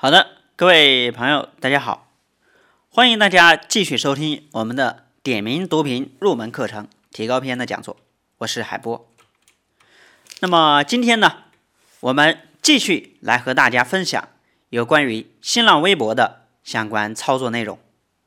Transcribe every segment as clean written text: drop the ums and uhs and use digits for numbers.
好的，各位朋友，大家好，欢迎大家继续收听我们的点名读屏入门课程提高篇的讲座，我是海波。那么今天呢，我们继续来和大家分享有关于新浪微博的相关操作内容。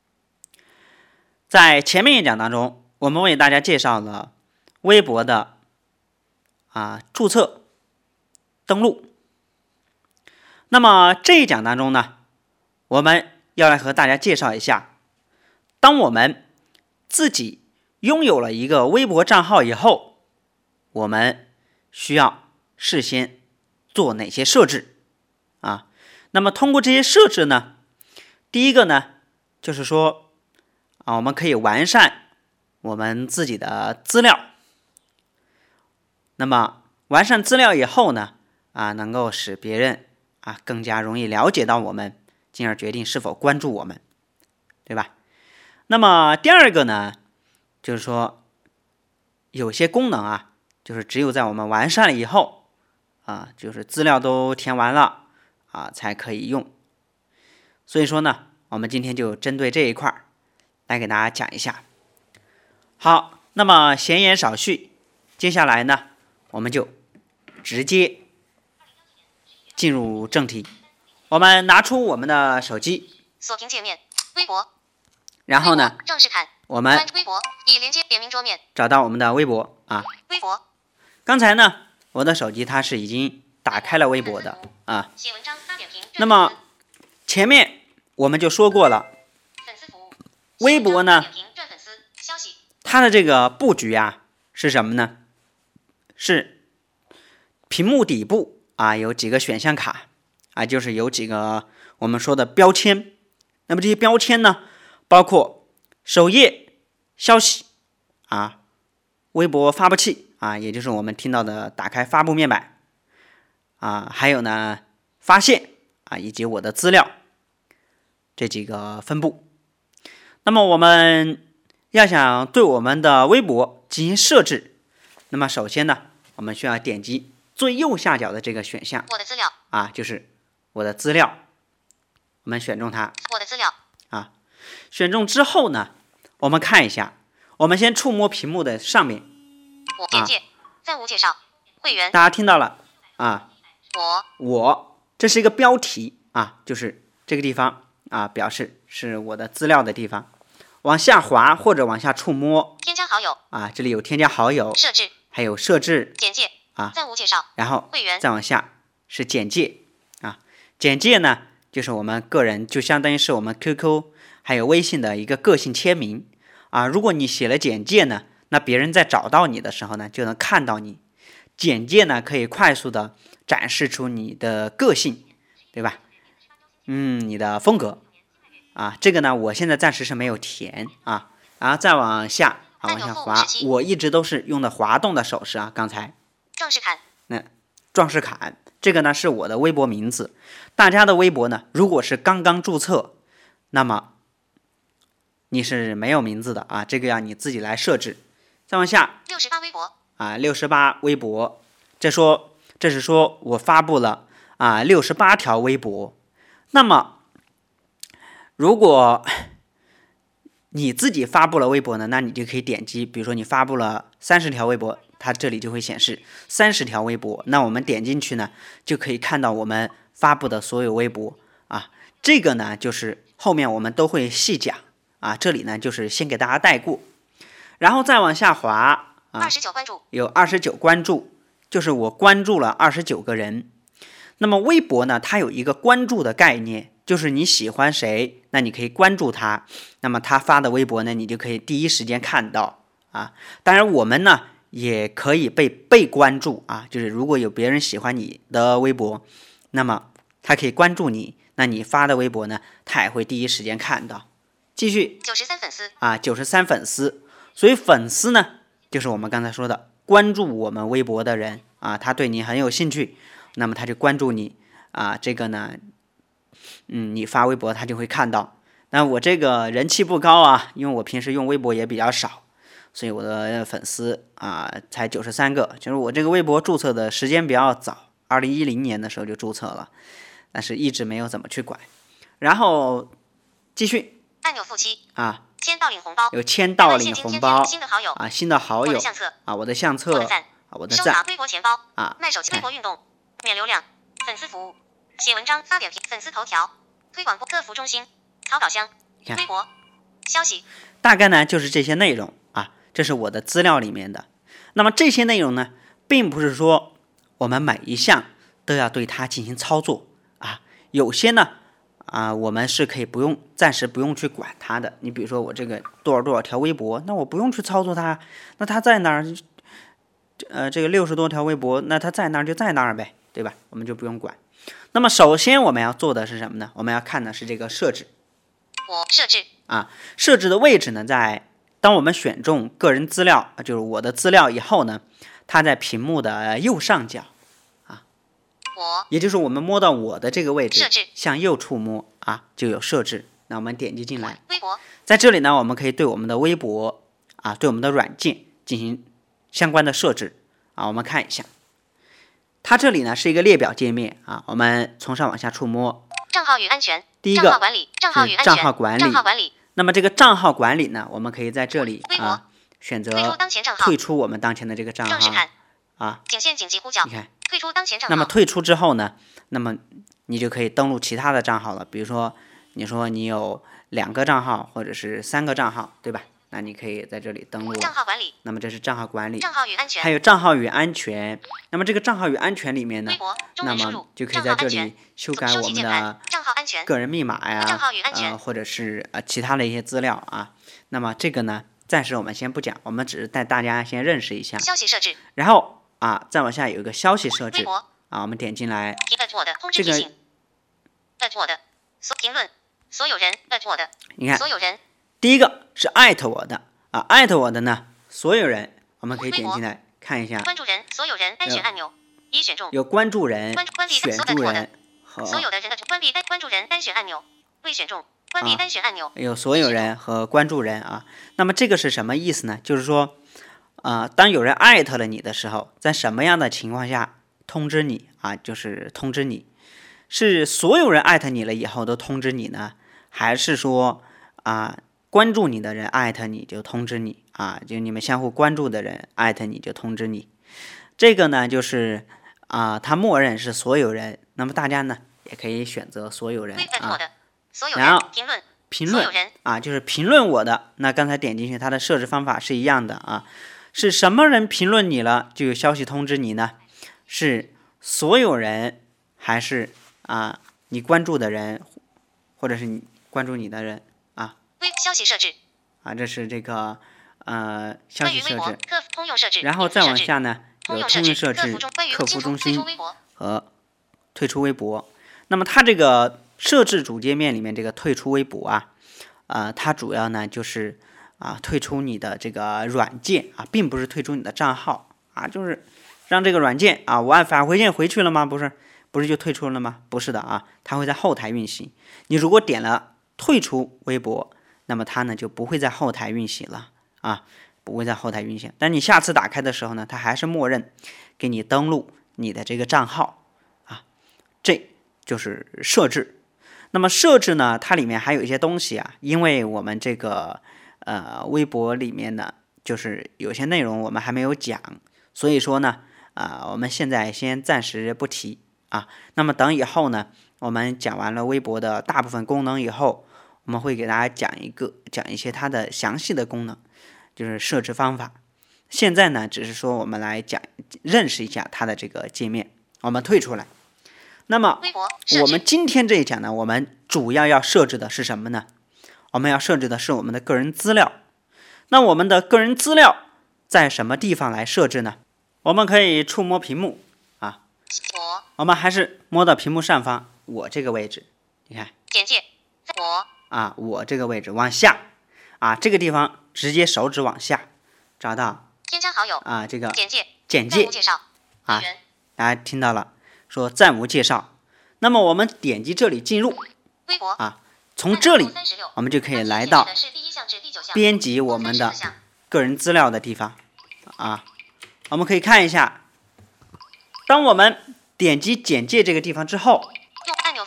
在前面一讲当中，我们为大家介绍了微博的注册、登录。那么这一讲当中呢，我们要来和大家介绍一下，当我们自己拥有了一个微博账号以后，我们需要事先做哪些设置那么通过这些设置呢，第一个呢，就是说我们可以完善我们自己的资料。那么完善资料以后呢，能够使别人更加容易了解到我们，进而决定是否关注我们，对吧？那么第二个呢，就是说有些功能就是只有在我们完善了以后就是资料都填完了才可以用。所以说呢，我们今天就针对这一块来给大家讲一下。好，那么闲言少叙，接下来呢，我们就直接进入正题。我们拿出我们的手机， 锁屏界面，微博， 然后呢， 正式看， 我们微博已连接点名桌面， 找到我们的微博微博。 刚才呢，我的手机它是已经打开了微博的写文章发点评。 那么前面我们就说过了， 粉丝服务， 微博呢， 转粉丝消息， 它的这个布局是什么呢？是屏幕底部有几个选项卡就是有几个我们说的标签。那么这些标签呢，包括首页、消息微博发布器也就是我们听到的打开发布面板还有呢发现以及我的资料这几个分布。那么我们要想对我们的微博进行设置，那么首先呢，我们需要点击最右下角的这个选项， 我的资料就是我的资料，我们选中它。 我的资料选中之后呢，我们看一下，我们先触摸屏幕的上面， 简介，暂无介绍，会员， 大家听到了我， 这是一个标题就是这个地方表示是我的资料的地方。往下滑或者往下触摸， 添加好友这里有添加好友， 设置， 还有设置， 简介暂无介绍， 然后会员， 再往下是简介简介呢，就是我们个人，就相当于是我们 QQ 还有微信的一个个性签名如果你写了简介呢，那别人在找到你的时候呢，就能看到你。简介呢，可以快速的展示出你的个性，对吧？你的风格这个呢，我现在暂时是没有填然后再往下往下滑，我一直都是用的滑动的手势刚才壮士侃， 壮士侃，这个呢是我的微博名字。大家的微博呢，如果是刚刚注册，那么你是没有名字的这个要你自己来设置。再往下 68微博 68微博，这是说我发布了68条微博。那么如果你自己发布了微博呢，那你就可以点击，比如说你发布了30条微博，它这里就会显示30条微博。那我们点进去呢，就可以看到我们发布的所有微博这个呢，就是后面我们都会细讲这里呢就是先给大家带过。然后再往下滑 29关注， 有29关注，就是我关注了29个人。那么微博呢，它有一个关注的概念，就是你喜欢谁，那你可以关注他，那么他发的微博呢，你就可以第一时间看到当然我们呢也可以被关注就是如果有别人喜欢你的微博，那么他可以关注你，那你发的微博呢，他也会第一时间看到。继续 93粉丝 93粉丝。所以粉丝呢，就是我们刚才说的关注我们微博的人他对你很有兴趣，那么他就关注你这个呢你发微博他就会看到。那我这个人气不高因为我平时用微博也比较少，所以我的粉丝才93个。就是我这个微博注册的时间比较早，2010年的时候就注册了， 但是一直没有怎么去管。然后继续按钮复期啊， 签到领红包， 有签到领红包新的好友啊，新的好友我的相册啊，我的相册我的赞啊，我的收藏赞微博钱包啊， 卖手机微博运动免流量粉丝服务写文章发点评粉丝头条推广部客服中心淘宝箱微博消息， 大概呢就是这些内容啊，这是我的资料里面的。那么这些内容呢，并不是说我们每一项都要对它进行操作啊，有些呢我们是可以暂时不用去管它的。你比如说我这个多少条微博，那我不用去操作它，那它在哪儿？这个60多条微博，那它在那儿就在那儿呗，对吧？我们就不用管。那么首先我们要做的是什么呢？我们要看的是这个设置。 设置啊，设置的位置呢，当我们选中个人资料，就是我的资料以后呢，它在屏幕的右上角啊，也就是我们摸到我的这个位置，向右触摸啊，就有设置。那我们点击进来， 微博在这里呢，我们可以对我们的微博啊，对我们的软件进行相关的设置啊。我们看一下，它这里呢是一个列表界面啊，我们从上往下触摸。 账号与安全， 第一个账号管理，账号与安全， 账号管理。那么这个账号管理呢，我们可以在这里选择退出我们当前的这个账号啊， 仅限紧急呼叫。 你看， 退出当前账号。 那么退出之后呢，那么你就可以登录其他的账号了。比如说，你说你有2个账号或者是3个账号，对吧？那你可以在这里登录账号管理。 那么这是账号管理， 账号与安全， 还有账号与安全。那么这个账号与安全里面呢，那么就可以在这里修改我们的个人密码呀，或者是其他的一些资料啊。那么这个呢，暂时我们先不讲，我们只是带大家先认识一下。 消息设置。 然后再往下有一个消息设置我们点进来，这个评论所有人你看， 所有人。 第一个是艾特我的艾特我的呢，所有人我们可以点进来看一下。 关注人，所有人单选按钮已选中。 有关注人、选注人和所有的人的关闭关注人单选按钮未选中，关闭单选按钮。 有所有人和关注人啊。那么这个是什么意思呢？就是说当有人艾特了你的时候，在什么样的情况下通知你就是通知你，是所有人艾特你了以后都通知你呢，还是说关注你的人艾特你就通知你就你们相互关注的人艾特你就通知你。这个呢就是它默认是所有人，那么大家呢也可以选择所有人然后评论就是评论我的。那刚才点进去它的设置方法是一样的是什么人评论你了就有消息通知你呢？是所有人还是你关注的人或者是你关注你的人消息设置这是这个消息设置， 通用设置， 然后再往下呢有通用设置、客服中心和退出微博。那么它这个设置主界面里面这个退出微博它主要呢就是退出你的这个软件并不是退出你的账号就是让这个软件我按返回键回去了吗？不是就退出了吗？不是的它会在后台运行。你如果点了退出微博，那么它呢就不会在后台运行了不会在后台运行。但你下次打开的时候呢，它还是默认给你登录你的这个账号这就是设置。那么设置呢，它里面还有一些东西因为我们这个微博里面呢，就是有些内容我们还没有讲，所以说呢我们现在先暂时不提那么等以后呢，我们讲完了微博的大部分功能以后，我们会给大家讲一些它的详细的功能，就是设置方法。现在呢，只是说我们来认识一下它的这个界面。我们退出来。那么我们今天这一讲呢，我们主要设置的是什么呢？我们要设置的是我们的个人资料。那我们的个人资料在什么地方来设置呢？我们可以触摸屏幕我们还是摸到屏幕上方我这个位置，你看简介我这个位置往下这个地方直接手指往下找到添加好友这个简介介绍大家听到了，说暂无介绍。那么我们点击这里进入微博从这里我们就可以来到编辑我们的个人资料的地方我们可以看一下，当我们点击简介这个地方之后，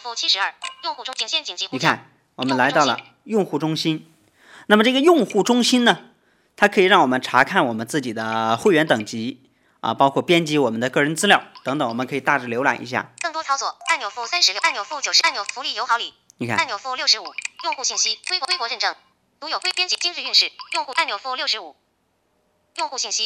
负72，用户中仅限紧急呼叫。 你看，我们来到了用户中心。那么这个用户中心呢，它可以让我们查看我们自己的会员等级啊，包括编辑我们的个人资料等等，我们可以大致浏览一下。 更多操作按钮负36，按钮负90，按钮福利友好礼， 你看， 按钮负65，用户信息微博认证，独有编辑今日运势，用户按钮负65，用户信息，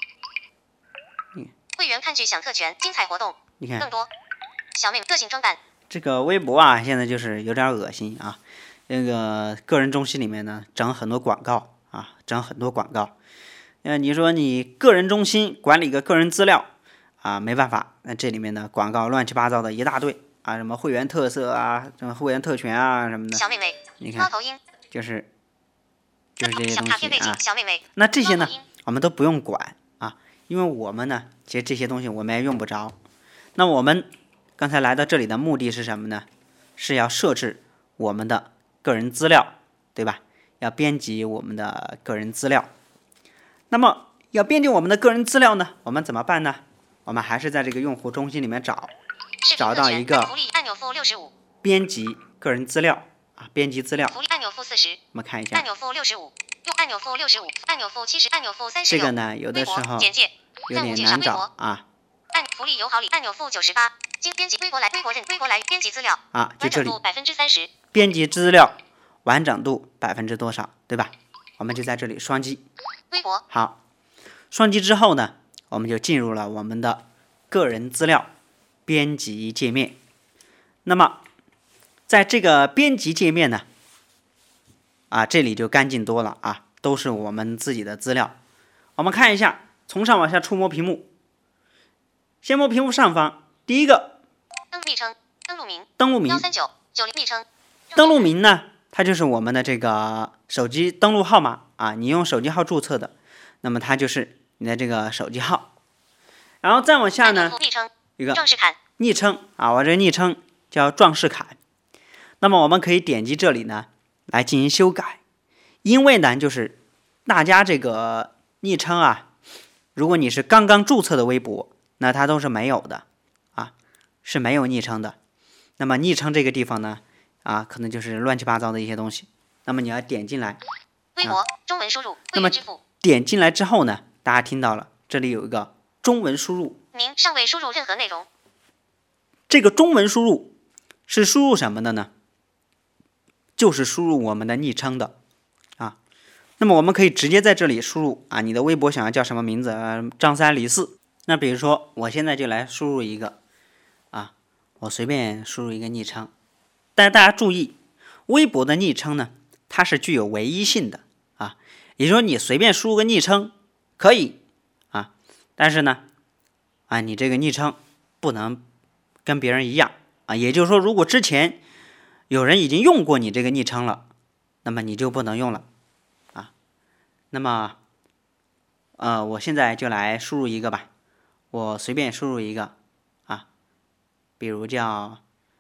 会员看剧享特权，精彩活动， 你看更多小妹个性装扮。 这个微博啊，现在就是有点恶心啊。那个个人中心里面呢，整很多广告啊，整很多广告。你说你个人中心管理个个人资料啊，没办法，那这里面的广告乱七八糟的一大堆啊，什么会员特色啊，什么会员特权啊什么的。 小妹妹， 你看， 猫头鹰就是这些东西啊。 小妹妹， 那这些呢，我们都不用管啊，因为我们呢，其实这些东西我们也用不着。那我们刚才来到这里的目的是什么呢？是要设置我们的个人资料，对吧？要编辑我们的个人资料。那么要编辑我们的个人资料呢，我们怎么办呢？我们还是在这个用户中心里面找到一个按钮负65， 编辑个人资料啊，编辑资料。 福利按钮负40， 我们看一下。 按钮负65，用按钮负65，按钮负70，按钮负36。 这个呢，有的时候有点难找啊。 按福利友好礼按钮负98，经编辑微博来编辑资料啊，就这里 30%， 编辑资料完整度多少，对吧？我们就在这里双击微博。 好，双击之后呢，我们就进入了我们的个人资料编辑界面。那么在这个编辑界面呢，啊，这里就干净多了啊，都是我们自己的资料。我们看一下，从上往下触摸屏幕，先摸屏幕上方，第一个登录名，13990昵称。 登录名呢，它就是我们的这个手机登录号码啊，你用手机号注册的，那么它就是你的这个手机号。然后再往下呢，一个昵称啊，我这个昵称叫壮士侃。那么我们可以点击这里呢来进行修改，因为呢就是大家这个昵称啊，如果你是刚刚注册的微博，那它都是没有的啊，是没有昵称的。那么昵称这个地方呢，啊，可能就是乱七八糟的一些东西。那么你要点进来， 微博中文输入， 那么点进来之后呢，大家听到了，这里有一个中文输入， 您尚未输入任何内容。 这个中文输入是输入什么的呢？就是输入我们的昵称的啊。那么我们可以直接在这里输入啊，你的微博想要叫什么名字？张三李四。那比如说，我现在就来输入一个啊，我随便输入一个昵称。但是大家注意，微博的昵称呢，它是具有唯一性的啊，也就是说你随便输入个昵称可以啊，但是呢，啊，你这个昵称不能跟别人一样啊，也就是说，如果之前有人已经用过你这个昵称了，那么你就不能用了啊。那么，我现在就来输入一个吧，我随便输入一个啊，比如叫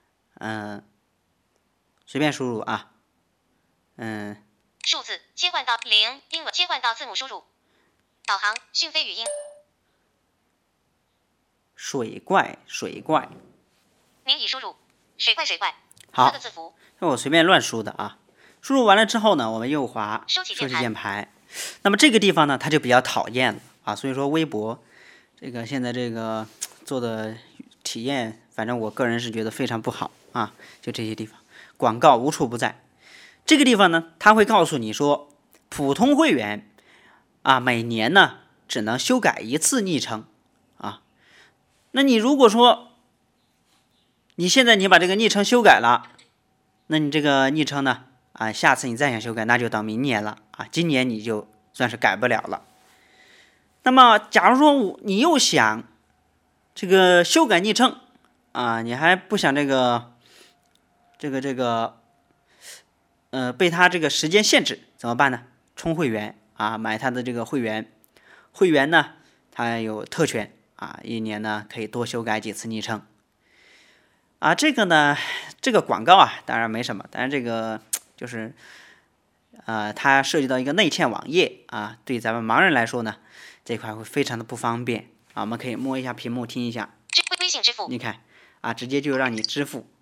随便输入啊， 数字切换到0，英文切换到字母输入，导航讯飞语音， 水怪， 您已输入水怪， 好 4个字符， 那我随便乱输的啊。输入完了之后呢，我们右滑收起键盘。那么这个地方呢，它就比较讨厌了啊，所以说微博这个现在这个做的体验，反正我个人是觉得非常不好啊，就这些地方。广告无处不在，这个地方呢，它会告诉你说，普通会员啊，每年呢只能修改一次昵称啊。那你如果说你现在你把这个昵称修改了，那你这个昵称呢啊，下次你再想修改，那就等明年了啊，今年你就算是改不了了。那么，假如说你又想这个修改昵称啊，你还不想被他这个时间限制怎么办呢？充会员啊，买他的这个会员，会员呢，他有特权啊，一年呢可以多修改几次昵称啊。这个呢，这个广告啊，当然没什么，但是这个就是它涉及到一个内嵌网页啊，对咱们盲人来说呢，这块会非常的不方便啊。我们可以摸一下屏幕，听一下。 微信支付， 你看啊，直接就让你支付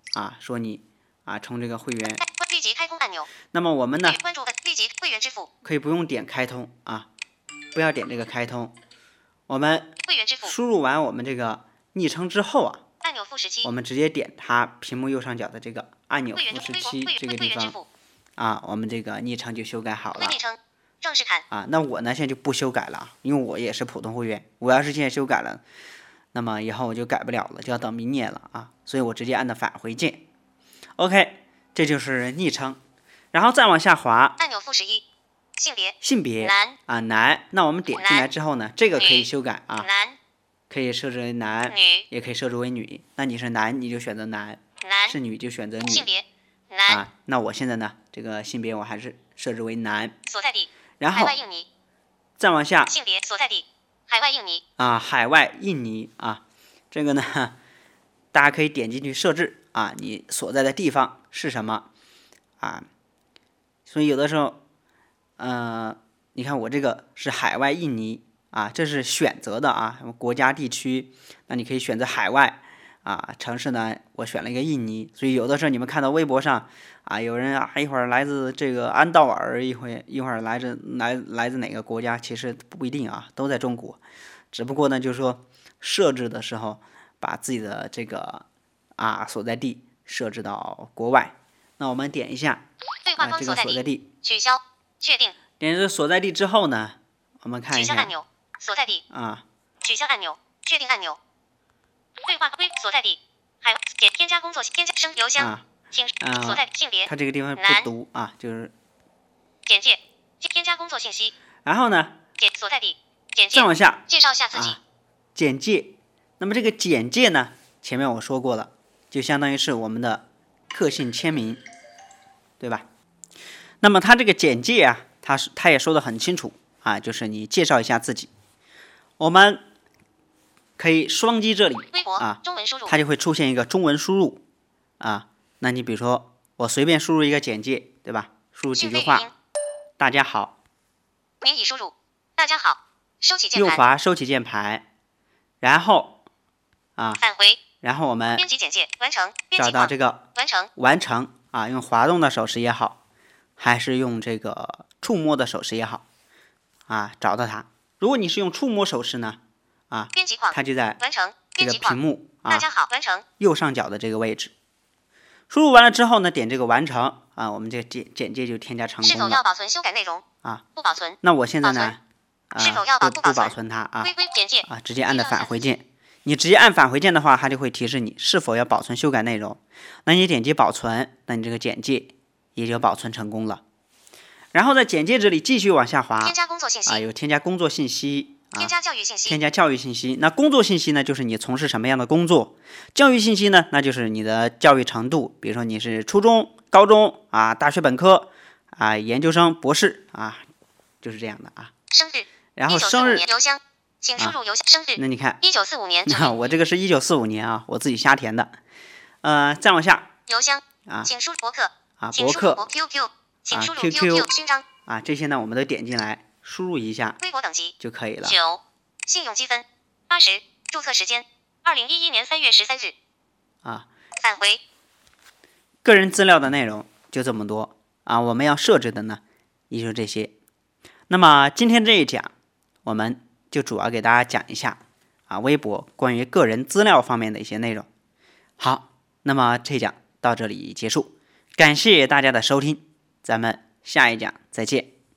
啊，说你充这个会员。 立即开通按钮。 那么我们呢， 关注立即会员支付， 可以不用点开通啊，不要点这个开通。我们会员支付输入完我们这个昵称之后啊， 按钮负17， 我们直接点它屏幕右上角的这个按钮负17这个地方啊，我们这个昵称就修改好了。 昵称郑世凯啊，那我呢现在就不修改了，因为我也是普通会员。我要是现在修改了，那么以后我就改不了了，就要等明年了啊。所以我直接按的返回键。OK， 这就是昵称，然后再往下滑， 按钮负11， 性别男啊男。那我们点进来之后呢，这个可以修改啊， 男可以设置为男， 女也可以设置为女。那你是男，你就选择男；是女就选择女。 性别男啊，那我现在呢，这个性别我还是设置为男。 所在地然后海外印尼， 再往下， 性别所在地海外印尼啊，海外印尼啊，这个呢，大家可以点进去设置啊，你所在的地方是什么啊？所以有的时候，你看我这个是海外印尼啊，这是选择的啊，什么国家地区，那你可以选择海外啊，城市呢，我选了一个印尼。所以有的时候你们看到微博上啊，有人一会儿来自这个安道尔，一会儿来自哪个国家，其实不一定啊，都在中国。只不过呢，就是说设置的时候，把自己的这个所在地设置到国外。那我们点一下这个所在地， 取消，确定。 点这个所在地之后呢，我们看一下取消按钮，所在地取消按钮，确定按钮。对话所在地，点添加工作添加声邮箱，请所在性别。 它这个地方不读啊，就是简介，添加工作信息。 然后呢， 所在地，简介。 再往下， 介绍下自己。 简介。那么这个简介呢，前面我说过了，就相当于是我们的个性签名，对吧？那么它这个简介啊，它也说的很清楚啊，就是你介绍一下自己。我们可以双击这里中文输入， 它就会出现一个中文输入啊。那你比如说我随便输入一个简介，对吧？输入几句话，大家好。 您已输入，大家好。收起键盘， 右滑收起键盘，然后返回， 然后我们编辑简介完成， 找到这个完成啊，用滑动的手势也好，还是用这个触摸的手势也好啊，找到它。如果你是用触摸手势呢编辑框， 它就在完成这个屏幕大家好完成右上角的这个位置。输入完了之后呢，点这个完成啊，我们这个简介就添加成功了。 是否要保存修改内容不保存。 那我现在呢是否要不保存它简介直接按的返回键。你直接按返回键的话，它就会提示你是否要保存修改内容。那你点击保存，那你这个简介也就保存成功了。然后在简介这里继续往下滑， 添加工作信息有添加工作信息添加教育信息， 添加教育信息。那工作信息呢，就是你从事什么样的工作；教育信息呢，那就是你的教育程度，比如说你是初中、高中大学本科研究生、博士就是这样的生日， 然后生日邮箱，请输入邮箱生日。 那你看 1945年， 那我这个是1945年我自己瞎填的。再往下， 邮箱请输入博客博客 QQ， 请输入 QQ 勋章这些呢我们都点进来输入一下， 微博等级就可以了。 9，信用积分80，注册时间2011年3月13日。返回。 个人资料的内容就这么多我们要设置的呢也就这些。那么今天这一讲，我们就主要给大家讲一下微博关于个人资料方面的一些内容。好，那么这一讲到这里结束，感谢大家的收听，咱们下一讲再见。